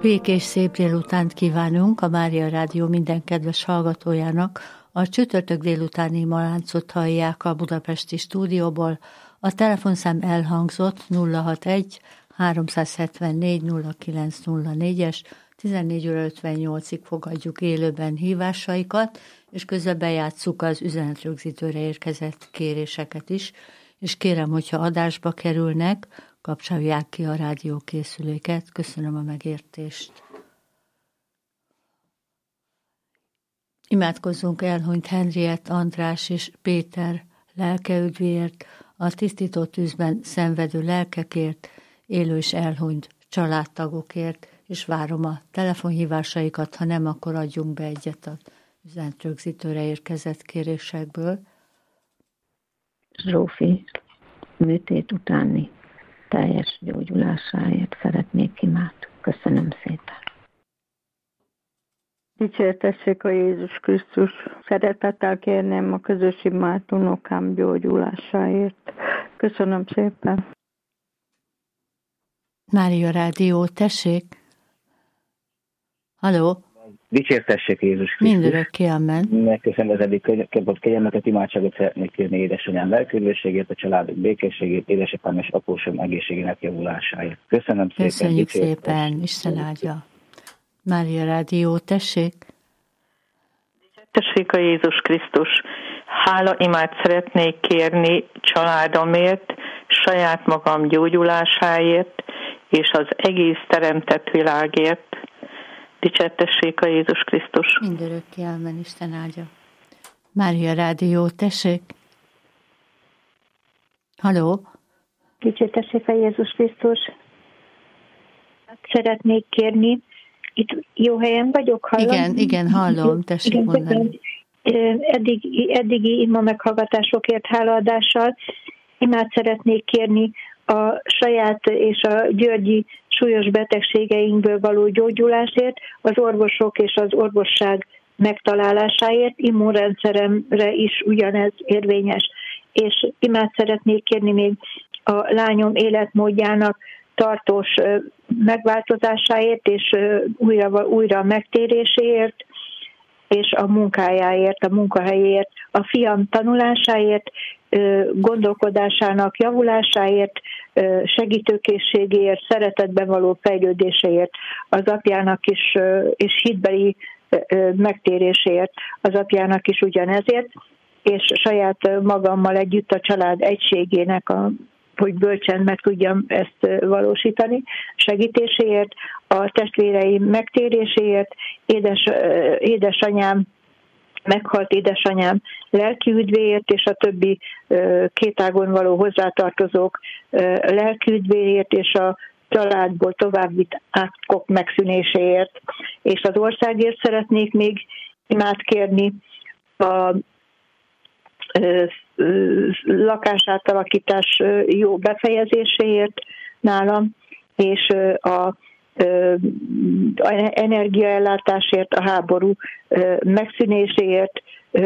Békés szép délutánt kívánunk a Mária Rádió minden kedves hallgatójának. A csütörtök délutáni maláncot hallják a budapesti stúdióból. A telefonszám elhangzott 061 374 0904-es, 14 óra 58-ig fogadjuk élőben hívásaikat, és közben bejátsszuk az üzenetrögzítőre érkezett kéréseket is, és kérem, hogyha adásba kerülnek, kapcsolják ki a rádiókészüléket. Köszönöm a megértést. Imádkozzunk elhunyt Henriett András és Péter lelkeüdvéért, a tisztító tűzben szenvedő lelkekért, élő és elhunyt családtagokért, és várom a telefonhívásaikat, ha nem, akkor adjunk be egyet az üzenetrögzítőre érkezett kérésekből. Zsófi műtét utáni teljes gyógyulásáért szeretnék imádkozni. Köszönöm szépen. Dicsértessék a Jézus Krisztus. Szeretettel kérném a közös imád unokám gyógyulásáért. Köszönöm szépen. Mária Rádió, tessék. Halló. Dicsértessék Jézus Krisztus. Mindörökké, amen. Megköszönöm az eddig kapott kegyelmeket, imádságot szeretnék kérni édesanyám lelküdvösségét, a családok békességét, édesapám és apósom egészségének javulásáért. Köszönöm szépen. Köszönjük szépen, Isten áldja. Mária Rádió, tessék. Dicsértessék a Jézus Krisztus. Hála imát szeretnék kérni családomért, saját magam gyógyulásáért, és az egész teremtett világért. Dicsértessék a Jézus Krisztus. Mindörökké, amen, Isten áldja. Mária Rádió, tessék. Halló. Dicsértessék a Jézus Krisztus. Szeretnék kérni. Itt jó helyen vagyok, hallom? Igen, hallom, tessék igen, mondani. Eddigi ima meghallgatásokért hálaadással imát szeretnék kérni a saját és a györgyi súlyos betegségeinkből való gyógyulásért, az orvosok és az orvosság megtalálásáért, immunrendszeremre is ugyanez érvényes. És imát szeretnék kérni még a lányom életmódjának tartós megváltozásáért és újra megtéréséért, és a munkájáért, a munkahelyéért, a fiam tanulásáért, gondolkodásának javulásáért, segítőkészségéért, szeretetben való fejlődéséért, az apjának is, és hitbeli megtéréséért, az apjának is ugyanezért, és saját magammal együtt a család egységének, hogy bölcsen meg tudjam ezt valósítani, segítéséért, a testvéreim megtéréséért, édesanyám, meghalt édesanyám lelkiüdvéért, és a többi kétágon való hozzátartozók lelkiüdvéért, és a családból további átkok megszűnéséért. És az országért szeretnék még imát kérni, a lakásátalakítás jó befejezéséért nálam, és a energiaellátásért, a háború megszűnéséért,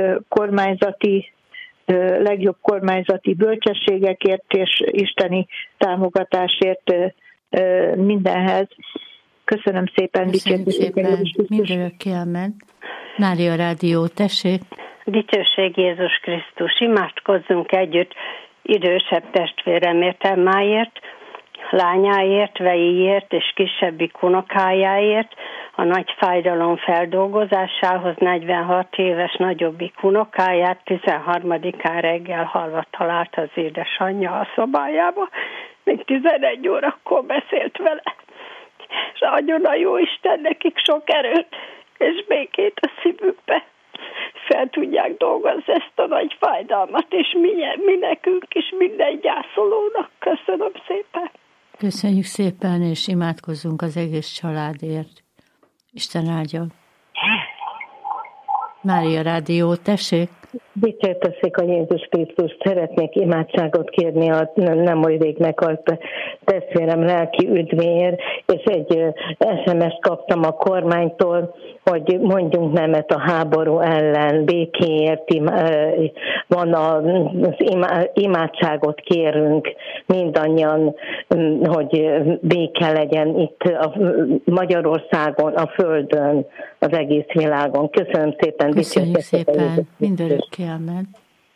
legjobb kormányzati bölcsességekért és isteni támogatásért mindenhez. Köszönöm szépen. Köszönjük szépen. Mindörökké, amen. Mária Rádió, tessék. Dicsőség Jézus Krisztus, imádkozzunk együtt idősebb testvéremért, Emmáért, lányáért, vejéért és kisebbik unokájáért, a nagy fájdalom feldolgozásához 46 éves nagyobbik unokáját 13-án reggel halva talált az édesanyja a szobájába, még 11 órakor beszélt vele, és adjon a Jóisten nekik sok erőt és békét a szívükbe. Fel tudják dolgozni ezt a nagy fájdalmat, és mi nekünk is, minden gyászolónak. Köszönöm szépen. Köszönjük szépen, és imádkozzunk az egész családért. Isten áldja. Mária Rádió, tessék. Dicsértessék a Jézus Krisztus, szeretnék imádságot kérni a nem oly rég meghalt testvérem lelki üdvéért, és egy SMS-t kaptam a kormánytól, hogy mondjunk nemet a háború ellen, békéért van az imádságot kérünk mindannyian, hogy béke legyen itt a Magyarországon, a Földön, az egész világon. Köszönöm szépen. Köszönjük szépen. Mindörökké, amen.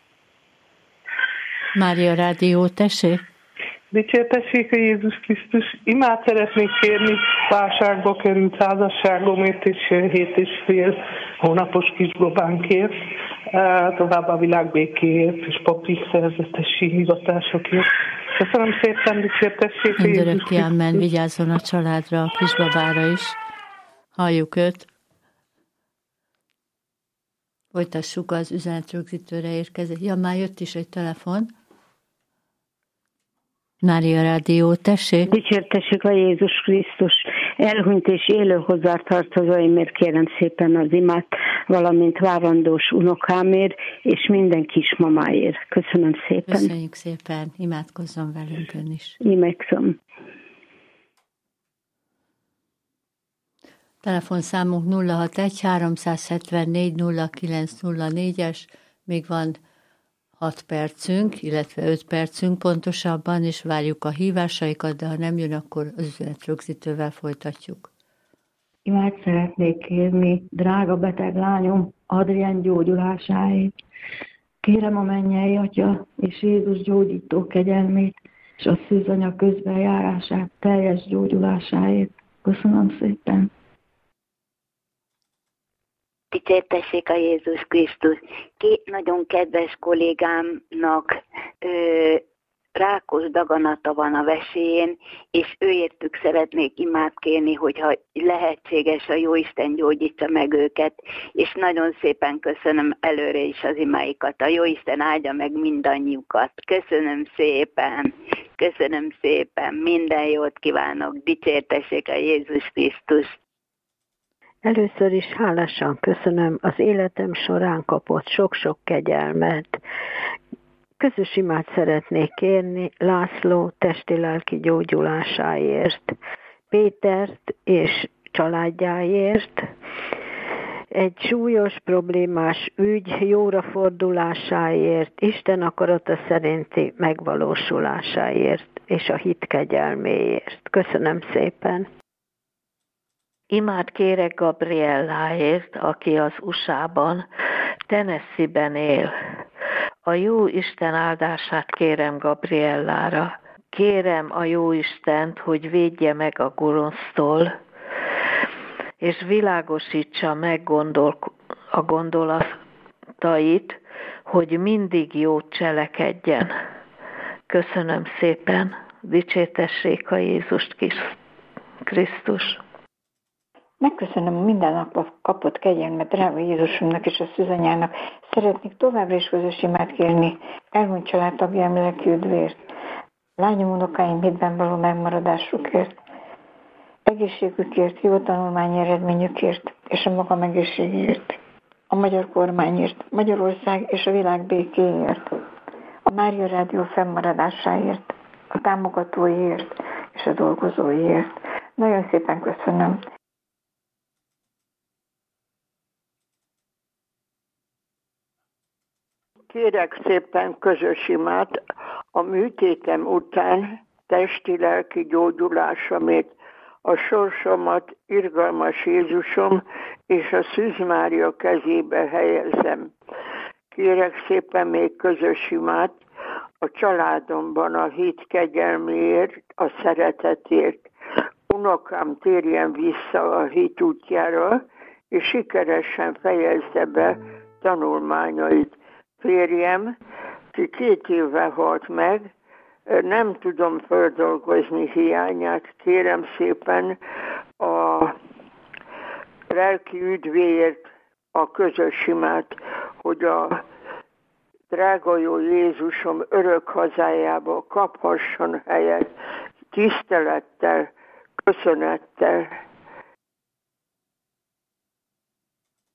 Mária Rádió, tessék. Dicsértessék a Jézus Krisztus. Imát szeretnék kérni válságba került házasságomért és 7,5 hónapos kisbabánkért, továbbá a világbékéért és papi szerzetesi hivatásokért. Köszönöm szépen, dicsértessék a Jézus Krisztus. Mindörökké, amen. Vigyázzon a családra, a kisbabára is. Halljuk őt. Folytassuk az üzenetrögzítőre érkezett. Ja, már jött is egy telefon. Mária Rádió, tessék. Dicsértessük a Jézus Krisztus. Elhunyt és élő hozzátartozóimért kérem szépen az imát, valamint várandós unokámért, és minden kismamáért. Köszönöm szépen. Köszönjük szépen. Imádkozzon velünk ön is. Imádkozom. Telefonszámunk 061-374-0904-es, még van 6 percünk, illetve 5 percünk pontosabban, és várjuk a hívásaikat, de ha nem jön, akkor az üzenetrögzítővel folytatjuk. Imád szeretnék kérni drága beteg lányom Adrien gyógyulásáért. Kérem a mennyei Atya és Jézus gyógyító kegyelmét, és a szűzanya közbenjárását teljes gyógyulásáért. Köszönöm szépen. Dicsértessék a Jézus Krisztus. 2 nagyon kedves kollégámnak rákos daganata van a veséjén, és őértük szeretnék imát kérni, hogyha lehetséges, a Jóisten gyógyítsa meg őket, és nagyon szépen köszönöm előre is az imáikat. A Jóisten áldja meg mindannyiukat. Köszönöm szépen, minden jót kívánok. Dicsértessék a Jézus Krisztus. Először is hálásan köszönöm az életem során kapott sok-sok kegyelmet. Közös imát szeretnék kérni László testi-lelki gyógyulásáért, Pétert és családjáért, egy súlyos problémás ügy jóra fordulásáért, Isten akarata szerinti megvalósulásáért és a hit kegyelméért. Köszönöm szépen! Imát kérek Gabrielláért, aki az USA-ban, Tennessee-ben él. A jó Isten áldását kérem Gabriellára. Kérem a jó Istent, hogy védje meg a gonosztól, és világosítsa meg a gondolatait, hogy mindig jót cselekedjen. Köszönöm szépen, dicsértessék a Jézust Krisztus. Megköszönöm a minden nap kapott kegyelmet drága Jézusunknak és a szűzanyának. Szeretnék továbbra is közös imát kérni elhunyt családtagjaim lelki üdvért, lányom unokáim hitben való megmaradásukért, egészségükért, jó tanulmányi eredményükért és a magam egészségért, a magyar kormányért, Magyarország és a világ békéért, a Mária Rádió fennmaradásáért, a támogatóiért és a dolgozóiért. Nagyon szépen köszönöm. Kérek szépen közös imát a műtétem után testi-lelki gyógyulásomért, a sorsomat irgalmas Jézusom és a Szűz Mária kezébe helyezem. Kérek szépen még közös imát a családomban a hit kegyelméért, a szeretetért. Unokám térjen vissza a hit útjára, és sikeresen fejezze be tanulmányait. Férjem, ki 2 éve halt meg, nem tudom földolgozni hiányát, kérem szépen a lelki üdvéért a közös imát, hogy a drága jó Jézusom örök hazájába kaphasson helyet, tisztelettel, köszönettel.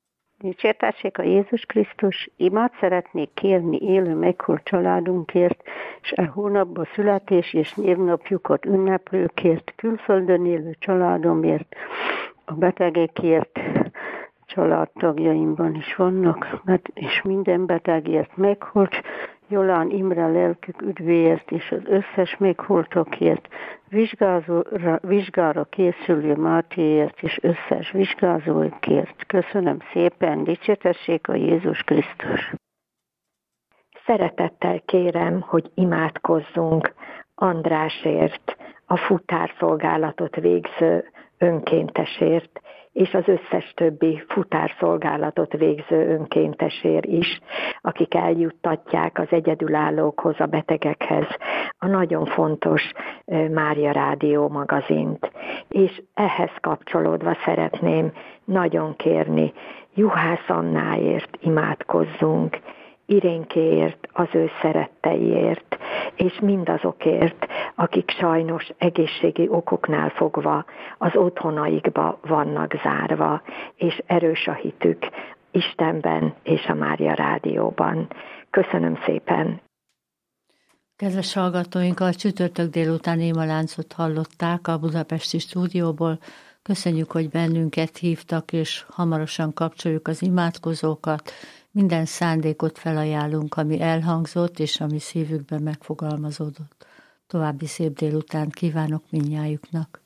Dicsértessék a Jézus Krisztus, imát szeretnék kérni élő meghalt családunkért, és a hónapban születés és névnapjukat ünneplőkért, külföldön élő családomért, a betegekért, családtagjaimban is vannak, és minden betegért meghalt, Jolán Imre lelkük üdvéért és az összes meghaltakért, vizsgára készülő Mátéért és összes vizsgázókért. Köszönöm szépen, dicsértessék a Jézus Krisztus! Szeretettel kérem, hogy imádkozzunk Andrásért, a futárszolgálatot végző önkéntesért, és az összes többi futárszolgálatot végző önkéntesért is, akik eljuttatják az egyedülállókhoz, a betegekhez a nagyon fontos Mária Rádió magazint. És ehhez kapcsolódva szeretném nagyon kérni, Juhász Annáért imádkozzunk, Irénkéért, az ő szeretteiért, és mindazokért, akik sajnos egészségi okoknál fogva az otthonaikba vannak zárva, és erős a hitük Istenben és a Mária Rádióban. Köszönöm szépen! Kedves hallgatóink, a csütörtök délután imaláncot hallották a budapesti stúdióból. Köszönjük, hogy bennünket hívtak, és hamarosan kapcsoljuk az imádkozókat. Minden szándékot felajánlunk, ami elhangzott, és ami szívükben megfogalmazódott. További szép délutánt kívánok mindnyájuknak!